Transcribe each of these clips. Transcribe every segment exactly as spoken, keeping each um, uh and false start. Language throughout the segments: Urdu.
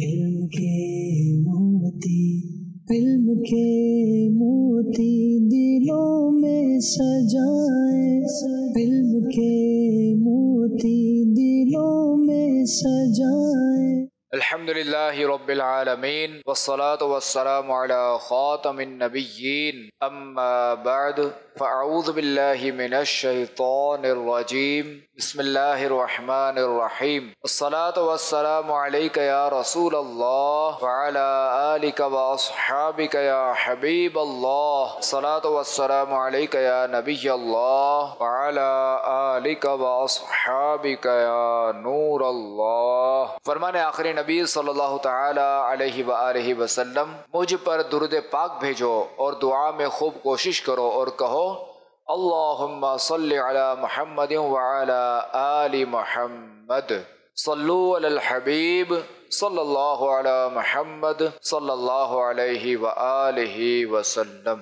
علم کے موتی علم کے موتی دلوں میں سجائے، علم کے موتی دلوں میں سجائے۔ الحمد للہ رب العالمین والصلاة والسلام علی خاتم النبیین، اما بعد فاعوذ باللہ من الشیطان الرجیم، بسم اللہ الرحمن الرحیم۔ الصلاة والسلام علیک یا رسول اللہ وعلی آلک واصحابک یا حبیب اللہ، الصلاة والسلام علیک یا نبی اللہ وعلی آلک واصحابک یا نور اللہ۔ فرمان آخری نبی صلی اللہ تعالی علیہ وآلہ وسلم، مجھ پر درود پاک بھیجو اور دعا میں خوب کوشش کرو اور کہو اللہم صلی علی محمد وعلی آل محمد، صلو علی الحبیب صلی اللہ علی محمد صلی اللہ علیہ وآلہ وسلم۔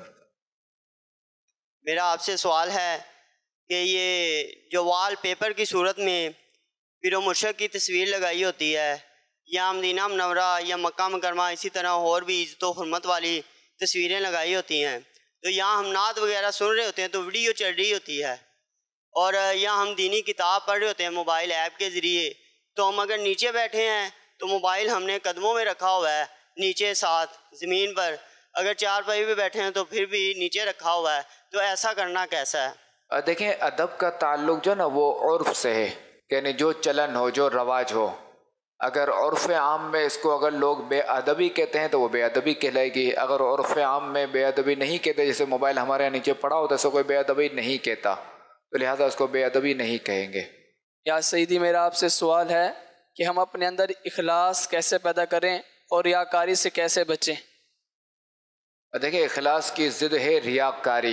میرا آپ سے سوال ہے کہ یہ جو وال پیپر کی صورت میں پیر و مرشد کی تصویر لگائی ہوتی ہے، یا مدینہ منورہ یا مکہ مکرمہ اسی طرح اور بھی عزت و حرمت والی تصویریں لگائی ہوتی ہیں، تو یہاں ہم نعت وغیرہ سن رہے ہوتے ہیں تو ویڈیو چل رہی ہوتی ہے، اور یہاں ہم دینی کتاب پڑھ رہے ہوتے ہیں موبائل ایپ کے ذریعے، تو ہم اگر نیچے بیٹھے ہیں تو موبائل ہم نے قدموں میں رکھا ہوا ہے، نیچے ساتھ زمین پر، اگر چار پائی پہ بیٹھے ہیں تو پھر بھی نیچے رکھا ہوا ہے، تو ایسا کرنا کیسا ہے؟ دیکھیں، ادب کا تعلق جو نا وہ عرف سے ہے، یعنی جو چلن ہو، جو رواج ہو۔ اگر عرف عام میں اس کو اگر لوگ بے ادبی کہتے ہیں تو وہ بے ادبی کہلائے گی، اگر عرف عام میں بے ادبی نہیں کہتے، جیسے موبائل ہمارے یہاں نیچے پڑا ہوتا ہے سو کوئی بے ادبی نہیں کہتا، تو لہٰذا اس کو بے ادبی نہیں کہیں گے۔ یا سیدی، میرا آپ سے سوال ہے کہ ہم اپنے اندر اخلاص کیسے پیدا کریں اور ریاکاری سے کیسے بچیں؟ دیکھیں، اخلاص کی ضد ہے ریاکاری،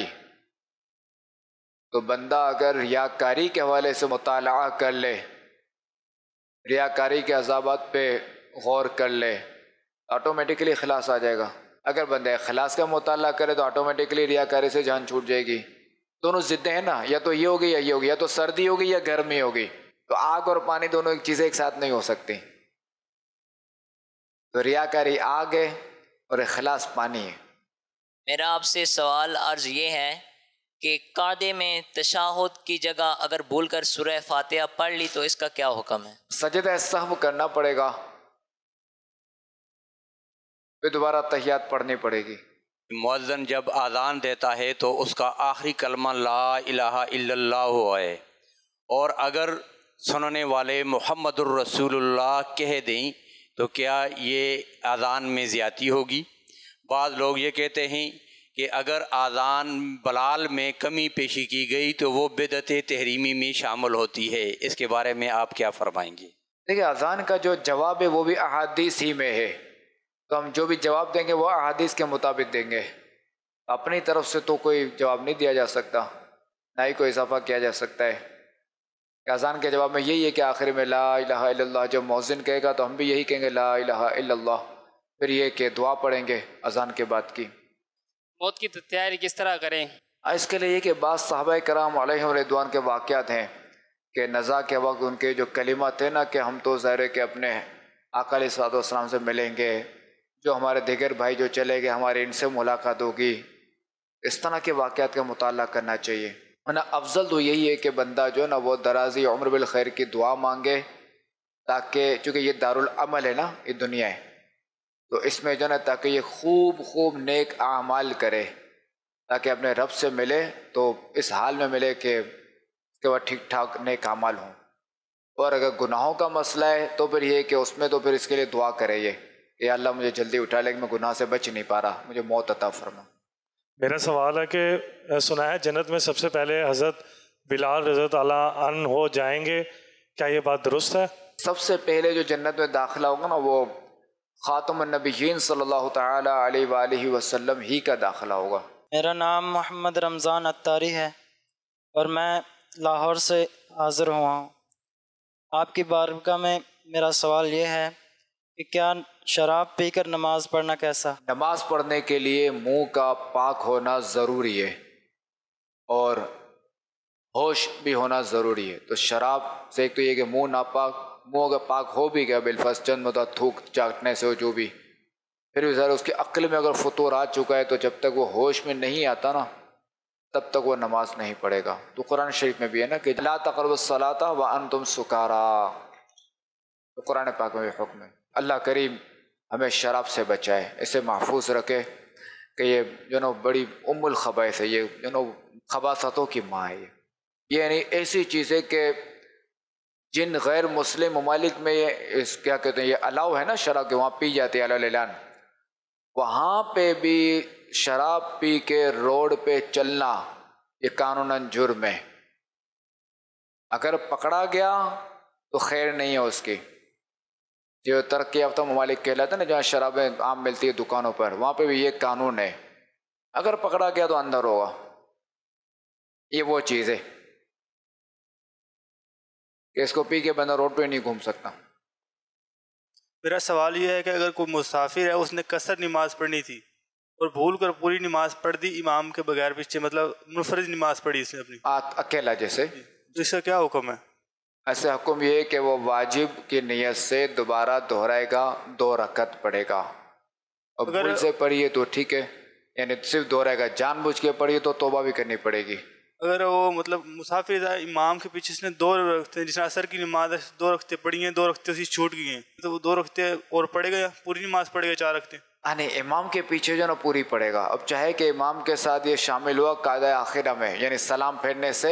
تو بندہ اگر ریاکاری کے حوالے سے مطالعہ کر لے، ریاکاری کے عذابات پہ غور کر لے، آٹومیٹکلی اخلاص آ جائے گا۔ اگر بندہ اخلاص کا مطالعہ کرے تو آٹومیٹکلی ریاکاری سے جان چھوٹ جائے گی۔ دونوں ضدیں ہیں نا، یا تو یہ ہوگی یا یہ ہوگی، یا تو سردی ہوگی یا گرمی ہوگی، تو آگ اور پانی دونوں ایک چیزیں ایک ساتھ نہیں ہو سکتی۔ تو ریاکاری آگ ہے اور اخلاص پانی ہے۔ میرا آپ سے سوال عرض یہ ہے کہ قعدے میں تشہد کی جگہ اگر بھول کر سورہ فاتحہ پڑھ لی تو اس کا کیا حکم ہے؟ سجدہ سہو کرنا پڑے گا، پھر دوبارہ تحیات پڑھنی پڑے گی۔ مؤذن جب اذان دیتا ہے تو اس کا آخری کلمہ لا الہ الا اللہ ہے، اور اگر سننے والے محمد الرسول اللہ کہہ دیں تو کیا یہ اذان میں زیادتی ہوگی؟ بعض لوگ یہ کہتے ہیں کہ اگر اذان بلال میں کمی پیشی کی گئی تو وہ بدعت تحریمی میں شامل ہوتی ہے، اس کے بارے میں آپ کیا فرمائیں گے؟ دیکھیں، اذان کا جو جواب ہے وہ بھی احادیث ہی میں ہے، تو ہم جو بھی جواب دیں گے وہ احادیث کے مطابق دیں گے، اپنی طرف سے تو کوئی جواب نہیں دیا جا سکتا، نہ ہی کوئی اضافہ کیا جا سکتا ہے۔ کہ اذان کے جواب میں یہی ہے کہ آخر میں لا الہ الا اللہ جب مؤذن کہے گا تو ہم بھی یہی کہیں گے لا الہ الا اللہ، پھر یہ کہ دعا پڑھیں گے اذان کے بعد کی۔ موت کی تیاری کس طرح کریں؟ اس کے لیے یہ کہ بعض صحابہ کرام علیہم رضوان کے واقعات ہیں کہ نزا کے وقت ان کے جو کلمات تھے نا کہ ہم تو ظاہر ہے کہ اپنے آقا علیہ الصلوۃ والسلام سے ملیں گے، جو ہمارے دیگر بھائی جو چلے گئے ہماری ان سے ملاقات ہوگی، اس طرح کے واقعات کا مطالعہ کرنا چاہیے۔ ورنہ افضل تو یہی ہے کہ بندہ جو ہے نا وہ درازی عمر بالخیر کی دعا مانگے، تاکہ چونکہ یہ دارالعمل ہے نا، یہ دنیا ہے، تو اس میں جو ہے نا تاکہ یہ خوب خوب نیک اعمال کرے تاکہ اپنے رب سے ملے تو اس حال میں ملے کہ اس کے بعد ٹھیک ٹھاک نیک اعمال ہوں۔ اور اگر گناہوں کا مسئلہ ہے تو پھر یہ کہ اس میں تو پھر اس کے لیے دعا کرے یہ کہ یا اللہ مجھے جلدی اٹھا لے کہ میں گناہ سے بچ نہیں پا رہا، مجھے موت عطا فرما۔ میرا سوال ہے کہ سنا ہے جنت میں سب سے پہلے حضرت بلال رضی اللہ عنہ ہو جائیں گے، کیا یہ بات درست ہے؟ سب سے پہلے جو جنت میں داخلہ ہوگا نا وہ خاتم النبیین صلی اللہ تعالی علیہ وآلہ وسلم ہی کا داخلہ ہوگا۔ میرا نام محمد رمضان اتاری ہے اور میں لاہور سے حاضر ہوا ہوں۔ آپ کی بارگاہ میں میرا سوال یہ ہے کہ کیا شراب پی کر نماز پڑھنا کیسا؟ نماز پڑھنے کے لیے منہ کا پاک ہونا ضروری ہے اور ہوش بھی ہونا ضروری ہے، تو شراب سے ایک تو یہ کہ منہ ناپاک، منہ اگر پاک ہو بھی گیا بالفرض چند مدت تھوک چاٹنے سے ہو جو بھی، پھر بھی ذرا اس کی عقل میں اگر فطور آ چکا ہے تو جب تک وہ ہوش میں نہیں آتا نا تب تک وہ نماز نہیں پڑھے گا۔ تو قرآن شریف میں بھی ہے نا کہ لا تقربوا الصلاۃ وانتم سکارا، تو قرآن پاک میں بھی حکم ہے۔ اللہ کریم ہمیں شراب سے بچائے، اسے محفوظ رکھے کہ یہ جو نا بڑی ام الخبائث ہے، یہ جو نا خباثتوں کی ماں ہے۔ یہ یعنی ایسی چیز ہے کہ جن غیر مسلم ممالک میں یہ اس کیا کہتے ہیں یہ الاؤ ہے نا شراب کے، وہاں پی جاتی ہے علی الاعلان، وہاں پہ بھی شراب پی کے روڈ پہ چلنا یہ قانوناً جرم ہے۔ اگر پکڑا گیا تو خیر نہیں ہے اس کی۔ جو ترقی یافتہ ممالک کہلاتے ہیں نا جہاں شرابیں عام ملتی ہے دکانوں پر، وہاں پہ بھی یہ قانون ہے، اگر پکڑا گیا تو اندر ہوگا۔ یہ وہ چیز ہے کہ اس کو پی کے بندہ روڈ پہ نہیں گھوم سکتا۔ میرا سوال یہ ہے کہ اگر کوئی مسافر ہے، اس نے قصر نماز پڑھنی تھی اور بھول کر پوری نماز پڑھ دی امام کے بغیر پیچھے، مطلب منفرد نماز پڑھی اس نے اپنی اکیلا جیسے، تو اس کا کیا حکم ہے؟ ایسے حکم یہ ہے کہ وہ واجب کی نیت سے دوبارہ دہرائے گا، دو رکعت پڑھے گا، اور بھول سے پڑھیے تو ٹھیک ہے، یعنی صرف دہرائے گا، جان بوجھ کے پڑھیے تو توبہ بھی کرنی پڑے گی۔ اگر وہ مطلب مسافر تھا، امام کے پیچھے اس نے دو رکعتیں، جس نے عصر کی نماز دو رکعتیں پڑھی ہیں، دو رکعتیں اسی چھوٹ گئی ہیں، تو وہ دو رکعتیں اور پڑھے گا یا پوری نماز پڑھے گا چار رکعتیں؟ نہیں، امام کے پیچھے جو نا پوری پڑے گا۔ اب چاہے کہ امام کے ساتھ یہ شامل ہوا قاعدہ آخرہ میں، یعنی سلام پھیرنے سے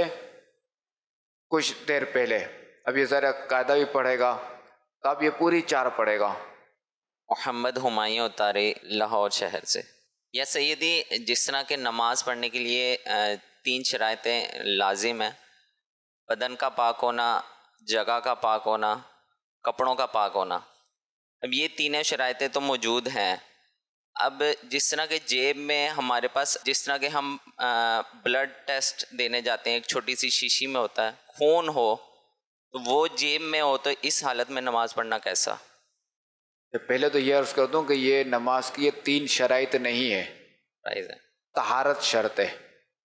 کچھ دیر پہلے، اب یہ ذرا قاعدہ بھی پڑھے گا تو اب یہ پوری چار پڑھے گا۔ محمد ہمایوں اتارے لاہور شہر سے۔ یا سیدی، جس طرح کہ نماز پڑھنے کے لیے تین شرائطیں لازم ہیں، بدن کا پاک ہونا، جگہ کا پاک ہونا، کپڑوں کا پاک ہونا، اب یہ تینوں شرائطیں تو موجود ہیں۔ اب جس طرح کہ جیب میں ہمارے پاس، جس طرح کہ ہم بلڈ ٹیسٹ دینے جاتے ہیں، ایک چھوٹی سی شیشی میں ہوتا ہے، خون ہو تو وہ جیب میں ہو، تو اس حالت میں نماز پڑھنا کیسا؟ پہلے تو یہ عرض کر دوں کہ یہ نماز کی یہ تین شرائط نہیں ہے، طہارت شرط ہے۔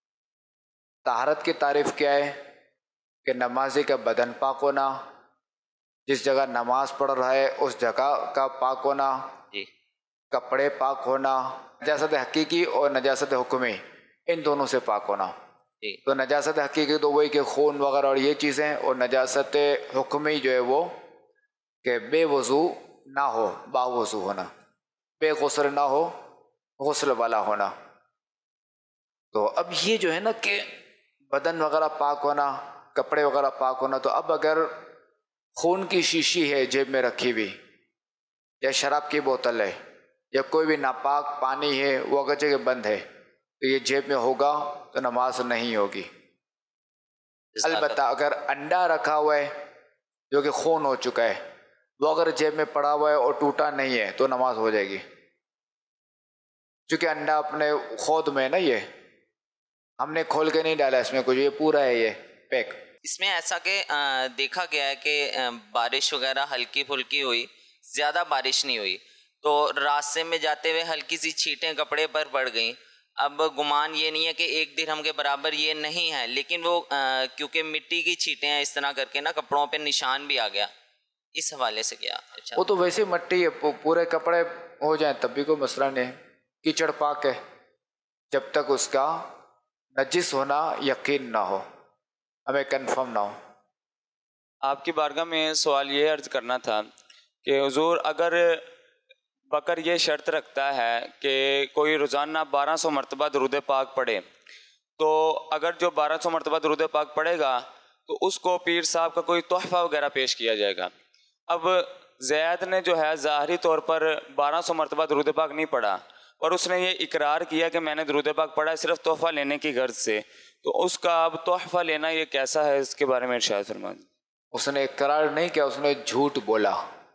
طہارت کی تعریف کیا ہے کہ نمازی کا بدن پاک ہونا، جس جگہ نماز پڑھ رہا ہے اس جگہ کا پاک ہونا، جی، کپڑے پاک ہونا، نجاست حقیقی اور نجاست حکمی ان دونوں سے پاک ہونا۔ جی، تو نجاست حقیقی تو وہی کہ خون وغیرہ اور یہ چیزیں، اور نجاست حکمی جو ہے وہ کہ بے وضو نہ ہو، با وضو ہونا، بے غسل نہ ہو، غسل والا ہونا۔ تو اب یہ جو ہے نا کہ بدن وغیرہ پاک ہونا، کپڑے وغیرہ پاک ہونا، تو اب اگر خون کی شیشی ہے جیب میں رکھی ہوئی، یا شراب کی بوتل ہے، یا کوئی بھی ناپاک پانی ہے وہ اگر جگہ بند ہے تو یہ جیب میں ہوگا تو نماز نہیں ہوگی۔ البتہ اگر انڈا رکھا ہوا ہے جو کہ خون ہو چکا ہے، وہ اگر جیب میں پڑا ہوا ہے اور ٹوٹا نہیں ہے تو نماز ہو جائے گی، چونکہ انڈا اپنے خود میں ہے نا، یہ ہم نے کھول کے نہیں ڈالا اس میں کچھ، یہ پورا ہے یہ پیک۔ اس میں ایسا کہ دیکھا گیا ہے کہ بارش وغیرہ ہلکی پھلکی ہوئی، زیادہ بارش نہیں ہوئی، تو راستے میں جاتے ہوئے ہلکی سی چھینٹیں کپڑے پر پڑ گئیں۔ اب گمان یہ نہیں ہے کہ ایک درہم کے برابر یہ نہیں ہے، لیکن وہ کیونکہ مٹی کی چھینٹیں ہیں، اس طرح کر کے نا کپڑوں پہ نشان بھی آ گیا، اس حوالے سے کیا؟ وہ تو ویسے مٹی ہے، پورے کپڑے ہو جائیں تب بھی کوئی مسئلہ نہیں ہے، کیچڑ پاک ہے جب تک اس کا نجس ہونا یقین نہ ہو، ہمیں کنفرم نہ ہو۔ آپ کی بارگاہ میں سوال یہ عرض کرنا تھا کہ حضور، اگر بکر یہ شرط رکھتا ہے کہ کوئی روزانہ بارہ سو مرتبہ درود پاک پڑھے، تو اگر جو بارہ سو مرتبہ درود پاک پڑھے گا تو اس کو پیر صاحب کا کوئی تحفہ وغیرہ پیش کیا جائے گا۔ اب زید نے جو ہے ظاہری طور پر بارہ سو مرتبہ درود پاک نہیں پڑھا، اور اس نے یہ اقرار کیا کہ میں نے درود پاک پڑھا ہے صرف تحفہ لینے کی غرض سے، تو اس کا اب تحفہ لینا یہ کیسا ہے، اس کے بارے میں ارشاد فرما دیں۔ اس نے اقرار نہیں کیا، اس نے جھوٹ بولا،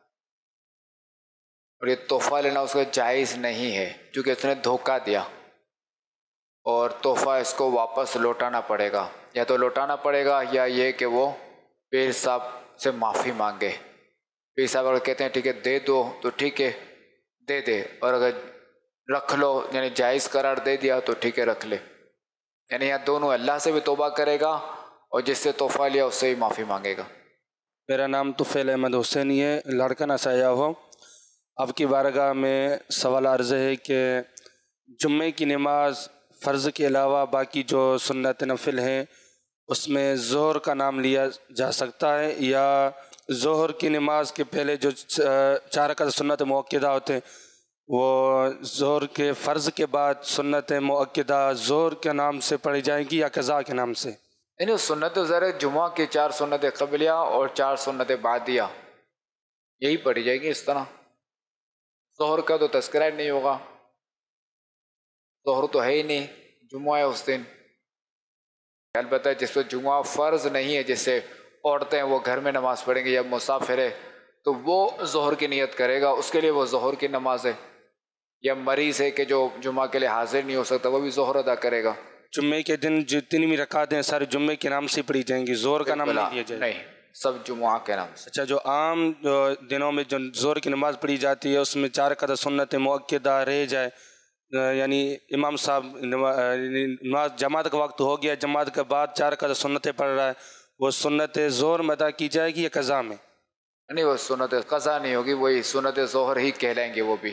اور یہ تحفہ لینا اس کا جائز نہیں ہے کیونکہ اس نے دھوکہ دیا، اور تحفہ اس کو واپس لوٹانا پڑے گا، یا تو لوٹانا پڑے گا یا یہ کہ وہ پیر صاحب سے معافی مانگے۔ پیر صاحب اگر کہتے ہیں ٹھیک ہے دے دو تو ٹھیک ہے دے دے، اور اگر رکھ لو یعنی جائز قرار دے دیا تو ٹھیک ہے رکھ لے، یعنی یہاں دونوں، اللہ سے بھی توبہ کرے گا اور جس سے تحفہ لیا اس سے بھی معافی مانگے گا۔ میرا نام طفیل احمد حسینی ہے، لڑکا نسایا ہو۔ آپ کی بارگاہ میں سوال عرض ہے کہ جمعے کی نماز فرض کے علاوہ باقی جو سنت نفل ہیں اس میں ظہر کا نام لیا جا سکتا ہے، یا ظہر کی نماز کے پہلے جو چار رکعت سنت مؤکدہ ہوتے ہیں وہ ظہر کے فرض کے بعد سنت مؤکدہ ظہر کے نام سے پڑھی جائیں گی یا قضا کے نام سے؟ یعنی سنت ذرا جمعہ کی چار سنت قبلیہ اور چار سنت بعدیہ یہی پڑھی جائے گی اس طرح۔ ظہر کا تو تذکرہ نہیں ہوگا، ظہر تو ہے ہی نہیں، جمعہ ہے اس دن۔ البتہ جس کو جمعہ فرض نہیں ہے، جس سے عورتیں وہ گھر میں نماز پڑھیں گے یا مسافر ہے تو وہ ظہر کی نیت کرے گا، اس کے لیے وہ ظہر کی نماز ہے۔ یا مریض ہے کہ جو جمعہ کے لیے حاضر نہیں ہو سکتا وہ بھی ظہر ادا کرے گا۔ جمعے کے دن جتنی بھی رکعت ہیں سارے جمعے کے نام سے پڑھی جائیں گی، ظہر کا نام نہیں لیا جائے؟ نہیں، سب جمعہ کے نام سے۔ اچھا، جو عام جو دنوں میں جو ظہر کی نماز پڑھی جاتی ہے اس میں چار رکعت سنت مؤکدہ رہ جائے، یعنی امام صاحب نماز جماعت کا وقت ہو گیا، جماعت کے بعد چار رکعت سنتیں پڑھ رہا ہے، وہ سنت ظہر میں ادا کی جائے گی یا قضا میں؟ نہیں، وہ سنت قضا نہیں ہوگی، وہی سنت ظہر ہی کہلائیں گے وہ بھی۔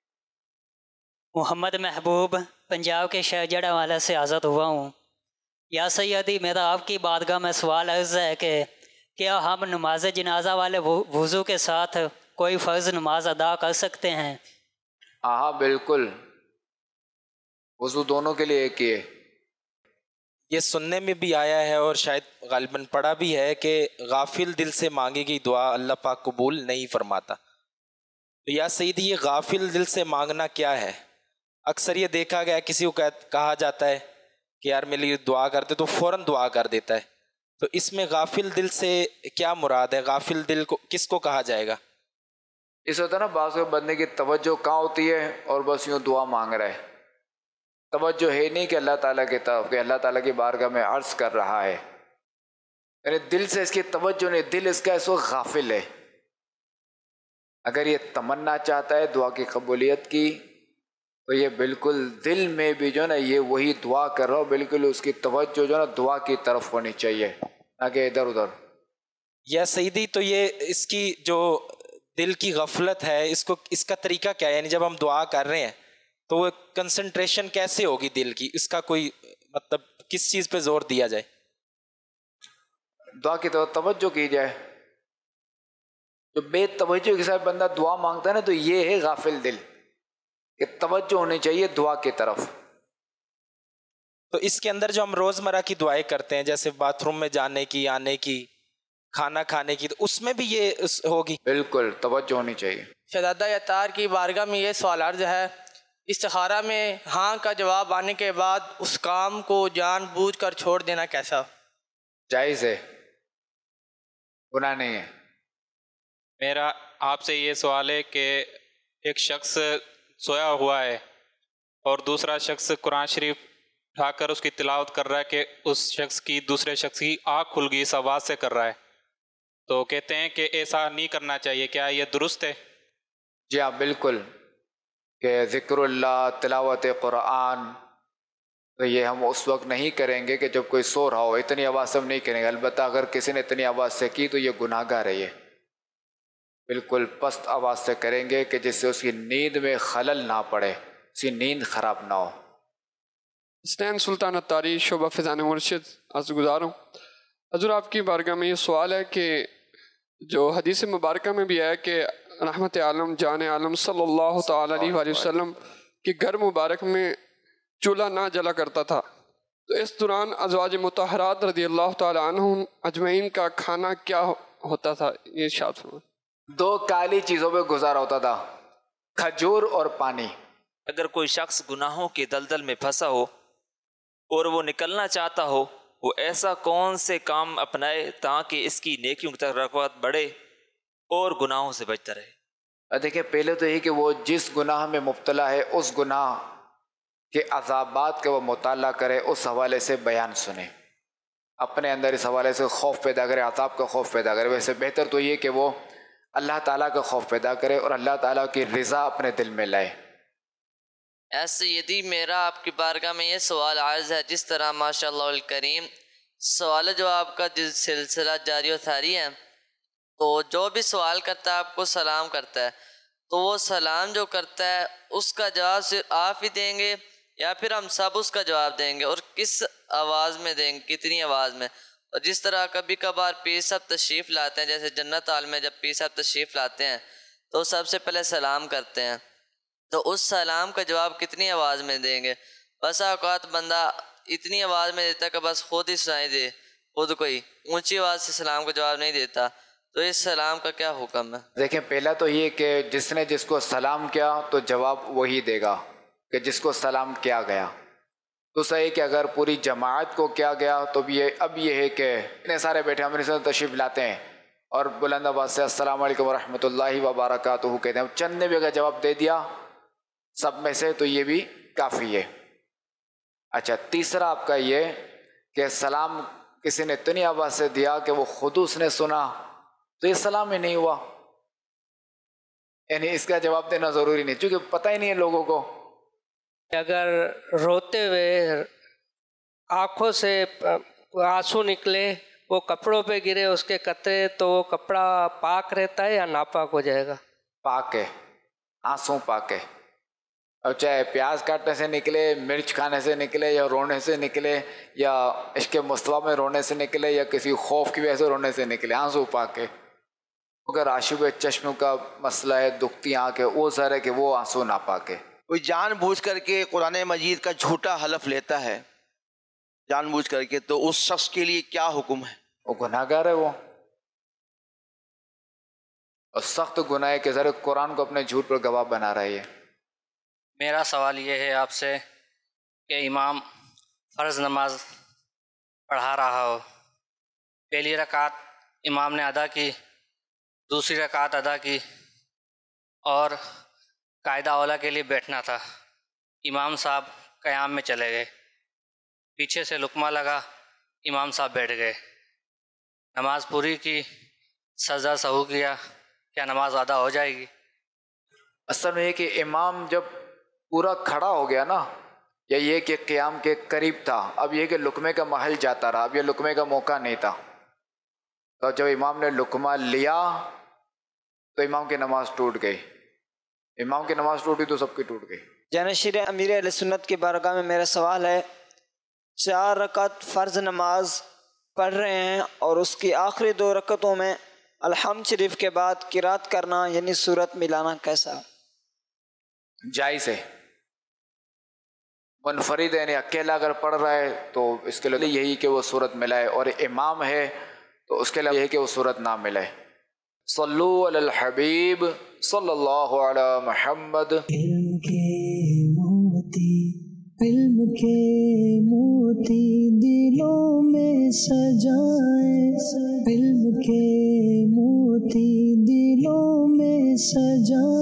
محمد محبوب پنجاب کے شہر جڑا والا سے آزاد ہوا ہوں۔ یا سیدی، میرا آپ کی بارگاہ میں سوال عرض ہے کہ کیا ہم نماز جنازہ والے وضو کے ساتھ کوئی فرض نماز ادا کر سکتے ہیں؟ ہاں بالکل، وضو دونوں کے لیے ایک ہی ہے۔ یہ سننے میں بھی آیا ہے اور شاید غالباً پڑھا بھی ہے کہ غافل دل سے مانگی گئی دعا اللہ پاک قبول نہیں فرماتا۔ تو یا سیدی، یہ غافل دل سے مانگنا کیا ہے؟ اکثر یہ دیکھا گیا کسی کو کہا جاتا ہے کہ یار میرے لیے دعا کرتے تو فوراً دعا کر دیتا ہے، تو اس میں غافل دل سے کیا مراد ہے؟ غافل دل کو کس کو کہا جائے گا؟ اس ہوتا ہے نا بعض بندے کی توجہ کہاں ہوتی ہے اور بس یوں دعا مانگ رہا ہے، توجہ ہے نہیں کہ اللہ تعالیٰ کی طرف، کہ اللہ تعالیٰ کی بارگاہ میں عرض کر رہا ہے، یعنی دل سے اس کی توجہ نہیں، دل اس کا اس وقت غافل ہے۔ اگر یہ تمنا چاہتا ہے دعا کی قبولیت کی تو یہ بالکل دل میں بھی جو ہے نا یہ وہی دعا کر رہا ہو، بالکل اس کی توجہ جو ہے نا دعا کی طرف ہونی چاہیے، نہ کہ ادھر ادھر۔ یا سیدی، تو یہ اس کی جو دل کی غفلت ہے اس کو اس کا طریقہ کیا ہے؟ یعنی جب ہم دعا کر رہے ہیں تو وہ کنسنٹریشن کیسے ہوگی دل کی؟ اس کا کوئی مطلب کس چیز پہ زور دیا جائے؟ دعا کی طرف توجہ کی جائے۔ جو بے توجہ کے ساتھ بندہ دعا مانگتا ہے نا تو یہ ہے غافل دل، کہ توجہ ہونی چاہیے دعا کی طرف۔ تو اس کے اندر جو ہم روزمرہ کی دعائیں کرتے ہیں جیسے باتھ روم میں جانے کی، آنے کی، کھانا کھانے کی، تو اس میں بھی یہ ہوگی؟ بالکل توجہ ہونی چاہیے۔ شہزادہ یتار کی بارگاہ میں یہ سوال عرض ہے، استخارہ میں ہاں کا جواب آنے کے بعد اس کام کو جان بوجھ کر چھوڑ دینا کیسا؟ جائز ہے، گناہ نہیں ہے۔ میرا آپ سے یہ سوال ہے کہ ایک شخص سویا ہوا ہے اور دوسرا شخص قرآن شریف اٹھا کر اس کی تلاوت کر رہا ہے کہ اس شخص کی دوسرے شخص کی آنکھ کھل گئی اس آواز سے کر رہا ہے، تو کہتے ہیں کہ ایسا نہیں کرنا چاہیے، کیا یہ درست ہے؟ جی ہاں بالکل، کہ ذکر اللہ، تلاوت قرآن، تو یہ ہم اس وقت نہیں کریں گے کہ جب کوئی سو رہا ہو، اتنی آواز سے ہم نہیں کریں گے۔ البتہ اگر کسی نے اتنی آواز سے کی تو یہ گناہ گار ہے، یہ بالکل پست آواز سے کریں گے کہ جس سے اس کی نیند میں خلل نہ پڑے، اس کی نیند خراب نہ ہو۔ حسنین سلطان اتاری، شعبہ فیضان مرشد، عرض گزار ہوں۔ حضور آپ کی بارگاہ میں یہ سوال ہے کہ جو حدیث مبارکہ میں بھی ہے کہ رحمت عالم جان عالم صلی اللہ تعالیٰ علیہ وآلہ وسلم کے گھر مبارک میں چولہا نہ جلا کرتا تھا، تو اس دوران ازواج مطہرات رضی اللہ تعالیٰ عنہم اجمعین کا کھانا کیا ہوتا تھا؟ یہ ارشاد فرمائیں۔ دو کالی چیزوں پہ گزارا ہوتا تھا، کھجور اور پانی۔ اگر کوئی شخص گناہوں کے دلدل میں پھنسا ہو اور وہ نکلنا چاہتا ہو، وہ ایسا کون سے کام اپنائے تاکہ اس کی نیکیوں کی طرف بڑھے اور گناہوں سے بچتا رہے؟ دیکھیں، پہلے تو یہ کہ وہ جس گناہ میں مبتلا ہے اس گناہ کے عذابات کا وہ مطالعہ کرے، اس حوالے سے بیان سنے، اپنے اندر اس حوالے سے خوف پیدا کرے، عذاب کا خوف پیدا کرے۔ ویسے بہتر تو یہ کہ وہ اللہ تعالیٰ کا خوف پیدا کرے اور اللہ تعالیٰ کی رضا اپنے دل میں لائے۔ اے سیدی، میرا آپ کی بارگاہ میں یہ سوال عرض ہے، جس طرح ماشاء اللہ الکریم سوال جواب کا جو سلسلہ جاری و ساری ہے، تو جو بھی سوال کرتا ہے آپ کو سلام کرتا ہے، تو وہ سلام جو کرتا ہے اس کا جواب صرف آپ ہی دیں گے یا پھر ہم سب اس کا جواب دیں گے، اور کس آواز میں دیں گے، کتنی آواز میں؟ اور جس طرح کبھی کبھار پیر صاحب تشریف لاتے ہیں، جیسے جنت عالم میں جب پیر صاحب تشریف لاتے ہیں تو سب سے پہلے سلام کرتے ہیں، تو اس سلام کا جواب کتنی آواز میں دیں گے؟ بس اوقات بندہ اتنی آواز میں دیتا کہ بس خود ہی سنائی دے، خود کوئی اونچی آواز سے سلام کا جواب نہیں دیتا، تو اس سلام کا کیا حکم ہے؟ دیکھیں، پہلا تو یہ کہ جس نے جس کو سلام کیا تو جواب وہی دے گا کہ جس کو سلام کیا گیا۔ دوسرا یہ کہ اگر پوری جماعت کو کیا گیا تو بھی یہ اب یہ ہے کہ اتنے سارے بیٹھے ہمارے ساتھ تشریف لاتے ہیں اور بلند آواز سے السلام علیکم ورحمۃ اللہ وبرکاتہ کہتے ہیں، چند نے بھی اگر جواب دے دیا سب میں سے تو یہ بھی کافی ہے۔ اچھا، تیسرا آپ کا یہ کہ سلام کسی نے اتنی آواز سے دیا کہ وہ خود اس نے سنا تو یہ سلام ہی نہیں ہوا، یعنی اس کا جواب دینا ضروری نہیں، چونکہ پتہ ہی نہیں ہے لوگوں کو۔ اگر روتے ہوئے آنکھوں سے آنسو نکلے، وہ کپڑوں پہ گرے اس کے قطرے، تو وہ کپڑا پاک رہتا ہے یا ناپاک ہو جائے گا؟ پاک ہے، آنسو پاک ہے، اور چاہے پیاز کاٹنے سے نکلے، مرچ کھانے سے نکلے، یا رونے سے نکلے، یا عشق مصطفیٰ میں رونے سے نکلے، یا کسی خوف کی وجہ سے رونے سے نکلے، آنسو پاک ہے۔ اگر آشوب چشم کا مسئلہ ہے، دکھتی آنکھ ہے، وہ ظاہر ہے کہ وہ آنسو ناپاک ہے۔ کوئی جان بوجھ کر کے قرآن مجید کا جھوٹا حلف لیتا ہے جان بوجھ کر کے، تو اس شخص کے لیے کیا حکم ہے؟ وہ گناہ گار ہے، وہ اور سخت گناہ ہے کہ ذرا قرآن کو اپنے جھوٹ پر گواہ بنا رہی ہے۔ میرا سوال یہ ہے آپ سے کہ امام فرض نماز پڑھا رہا ہو، پہلی رکعت امام نے ادا کی، دوسری رکعت ادا کی، اور قاعدہ اولا کے لیے بیٹھنا تھا، امام صاحب قیام میں چلے گئے، پیچھے سے لقمہ لگا، امام صاحب بیٹھ گئے، نماز پوری کی، سجدہ سہو کیا، کیا نماز ادا ہو جائے گی؟ اصل میں یہ کہ امام جب پورا کھڑا ہو گیا نا، یا یہ کہ قیام کے قریب تھا، اب یہ کہ لقمے کا محل جاتا رہا، اب یہ لقمے کا موقع نہیں تھا، تو جب امام نے لقمہ لیا تو امام کی نماز ٹوٹ گئی، امام کی نماز ٹوٹی تو سب کی ٹوٹ گئی۔ جانشین امیر اہل سنت کی بارگاہ میں میرا سوال ہے، چار رکعت فرض نماز پڑھ رہے ہیں اور اس کی آخری دو رکعتوں میں الحمد شریف کے بعد قرات کرنا یعنی سورت ملانا کیسا؟ جائز ہے، منفرد یعنی اکیلا اگر پڑھ رہا ہے تو اس کے لیے یہی کہ وہ سورت ملائے، اور امام ہے تو اس کے لیے یہی کہ وہ سورت نہ ملائے۔ صلو علی الحبیب صلی اللہ علی محمد۔ علم کے موتی، علم کے موتی دلوں میں سجائے، علم کے موتی دلوں میں سجائے۔